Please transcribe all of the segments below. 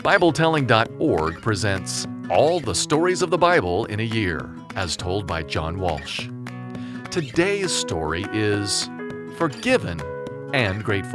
BibleTelling.org presents All the Stories of the Bible in a Year, as told by John Walsh. Today's story is Forgiven and Grateful.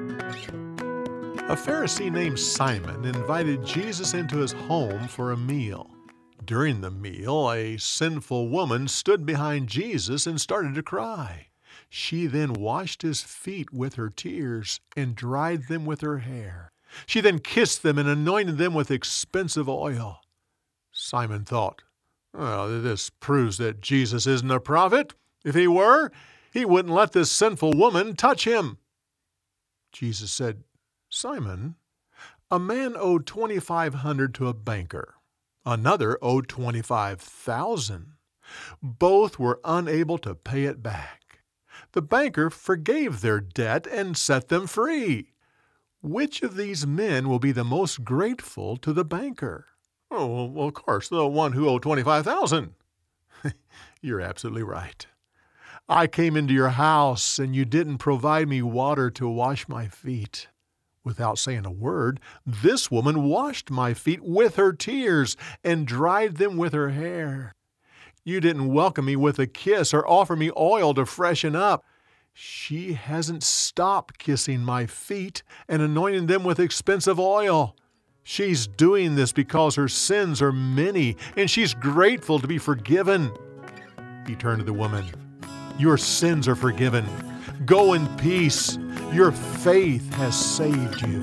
A Pharisee named Simon invited Jesus into his home for a meal. During the meal, a sinful woman stood behind Jesus and started to cry. She then washed his feet with her tears and dried them with her hair. She then kissed them and anointed them with expensive oil. Simon thought, well, this proves that Jesus isn't a prophet. If he were, he wouldn't let this sinful woman touch him. Jesus said, Simon, a man owed 2,500 to a banker. Another owed 25,000. Both were unable to pay it back. The banker forgave their debt and set them free. Which of these men will be the most grateful to the banker? Oh, well, of course, the one who owed 25,000. You're absolutely right. I came into your house and you didn't provide me water to wash my feet. Without saying a word, this woman washed my feet with her tears and dried them with her hair. You didn't welcome me with a kiss or offer me oil to freshen up. She hasn't stopped kissing my feet and anointing them with expensive oil. She's doing this because her sins are many, and she's grateful to be forgiven. He turned to the woman. Your sins are forgiven. Go in peace. Your faith has saved you.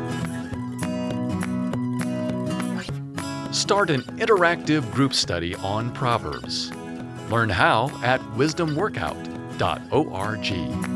Start an interactive group study on Proverbs. Learn how at wisdomworkout.org.